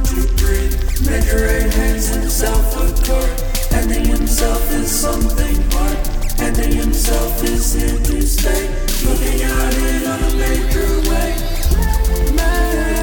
two, three. Make your right hands himself a card. Ending himself is something hard. Ending himself is here to stay. Looking at it on a major way. Man.